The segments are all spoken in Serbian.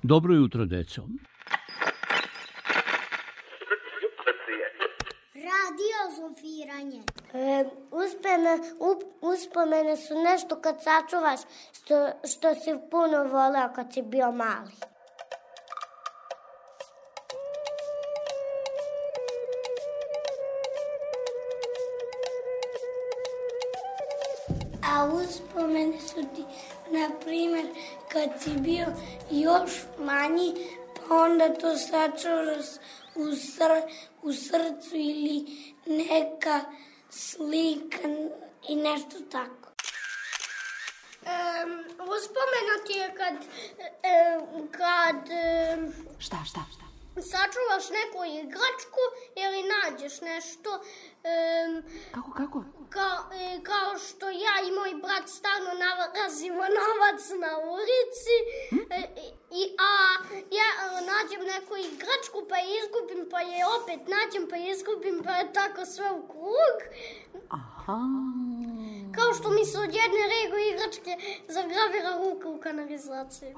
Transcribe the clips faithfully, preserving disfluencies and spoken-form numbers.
Dobro jutro, deco. Radio zofiranje. E, uspomene, up, uspomene su nešto kad sačuvaš što, što si puno voleo kad si bio mali. A uspomene su ti, na primjer, kad si bio još manji, pa onda to sačuvaš u, sr, u srcu ili neka slika i nešto tako. Um, uspomena ti je kad, um, kad um, šta, šta, šta? sačuvaš neku igračku ili nađeš nešto. Um, kako, kako? Kao, e, kao što ja i moj brat stalno nalazimo novac na ulici, hm? e, i, a ja e, nađem neku igračku pa je izgubim, pa je opet nađem pa je izgubim, pa je tako sve u krug. Aha. Kao što mi se od jedne Lego igračke zagravira ruka u kanalizaciji.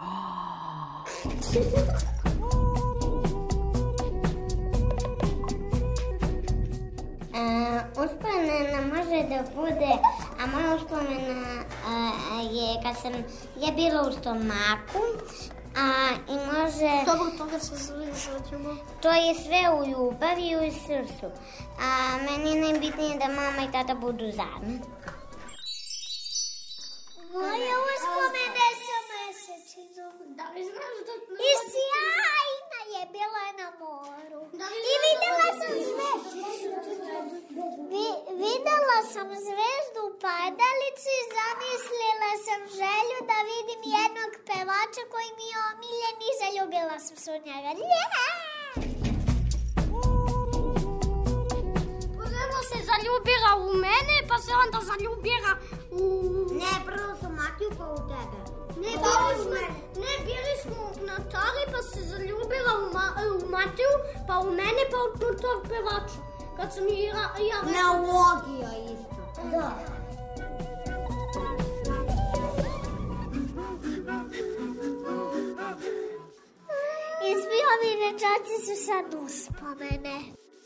Uh, uspomena može da bude, a moja uspomena uh, je kad sam je bila u stomaku, a i može... Dobro, toga se zvižaćemo. To je sve u ljubavi i u srcu. A meni je najbitnije da mama i tata budu zajedno. Moja uspomena sa mesecinom. Da li znaš da... I sjajna je bila na moru. I videla sam zvezdu. Vi, videla sam zvezdu u padalici i zamislila sam želju da vidim jednog pevača koji mi je omiljen i zaljubila sam se u njega. Prvo se zaljubila u mene, pa se onda zaljubila u... Ne, prvo sam Matiju pa u tebe. Ne, bili smo, ne, bili smo na Tari, pa se zaljubila u, ma, u Matiju, pa u mene, pa u tog pevača. Kad sam i ja... ja na Logija isto. Da. I svi ovi dečaci su sad uspomene.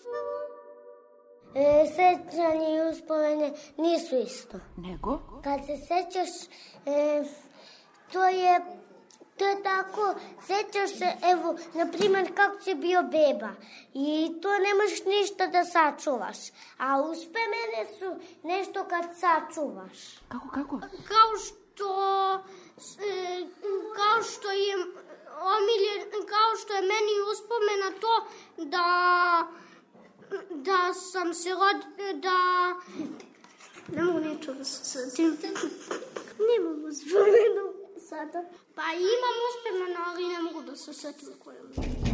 E, sećanje i uspomene nisu isto. Nego? Kad se sećaš, e, to je, to je tako, sećaš se, evo, na primjer, kako si bio beba i to ne možeš ništa da sačuvaš, a uspomene su nešto kad sačuvaš. Kako, kako? Kao što, e, kao što je omiljen, kao što je meni uspomena to da... da sam se rod... da... Ne mogu ničo da se setim. Nemam uspomenu sada. Pa imam uspomenu, ali ne mogu da se setim kojom.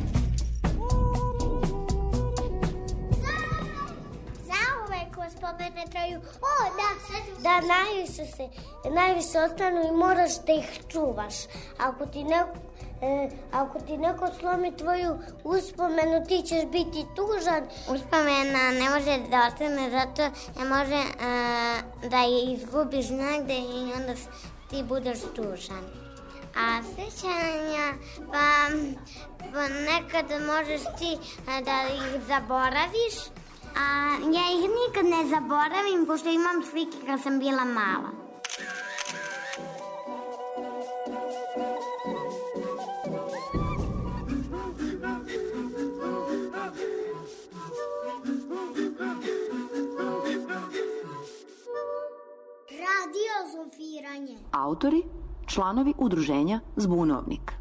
Zauvek uspomene traju. O, da, da najviše se, najviše ostanu i moraš da ih čuvaš. Ako ti neko... E, ako ti neko slomi tvoju uspomenu, ti ćeš biti tužan. Uspomena ne može da ostane zato jer može e, da je izgubiš negde i onda ti budeš tužan. A sećanja, pa, pa nekad možeš ti da ih zaboraviš, a ja ih nikad ne zaboravim pošto imam slike kad sam bila mala. Autori, članovi udruženja Zbunovnik.